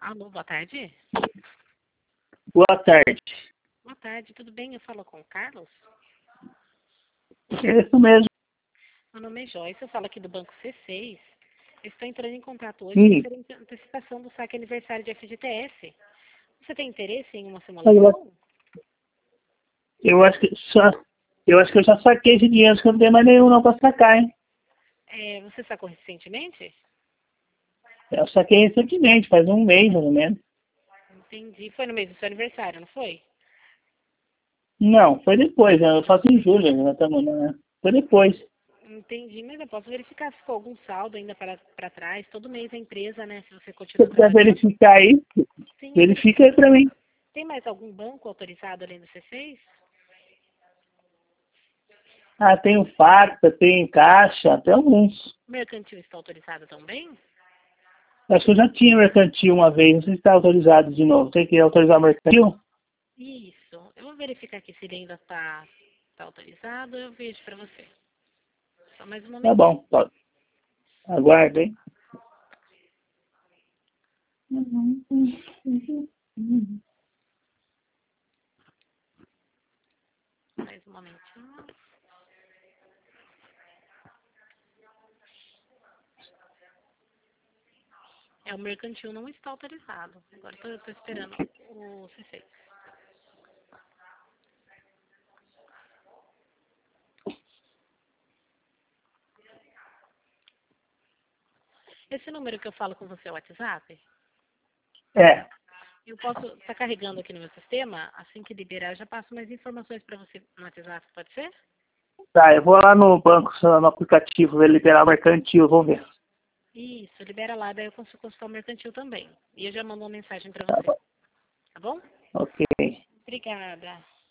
Alô, boa tarde. Boa tarde. Boa tarde, tudo bem? Eu falo com o Carlos. É isso mesmo. Meu nome é Joyce, eu falo aqui do Banco C6. Eu estou entrando em contato hoje Sim. referente à antecipação do saque aniversário de FGTS. Você tem interesse em uma Eu, simulação? eu acho que eu já saquei esse dinheiro, acho que eu não tenho mais nenhum não para sacar, hein? Você sacou recentemente? Eu saquei recentemente, faz um mês mais ou menos. Entendi. Foi no mês do seu aniversário, não foi? Não, foi depois, né? Eu faço em julho, né? Foi depois. Entendi, mas eu posso verificar se ficou algum saldo ainda para trás. Todo mês a empresa, né? Se você Se você continua puder trabalhando. verificar aí, Sim, eu verifica aí verifico. para mim. Tem mais algum banco autorizado além do C6? Ah, tem o Facta, tem Caixa, tem alguns. O mercantil está autorizado também? Acho que eu já tinha mercantil uma vez, não sei se está autorizado de novo. Tem que autorizar o mercantil? Isso. Eu vou verificar aqui se ele ainda tá autorizado. Eu vejo para você. Só mais um Tá momentinho. bom, pode. Aguarda, hein? Mais um momentinho. O mercantil não está autorizado. Agora eu tô esperando o C6. Esse número que eu falo com você é o WhatsApp? É. Eu posso estar carregando aqui no meu sistema. Assim que liberar, eu já passo mais informações para você no WhatsApp, pode ser? Tá, eu vou lá no banco, no aplicativo, ver liberar o mercantil, vamos ver. Isso, libera lá, daí eu consigo consultar o mercantil também. E eu já mando uma mensagem para Tá você, bom. tá bom? Ok. Obrigada.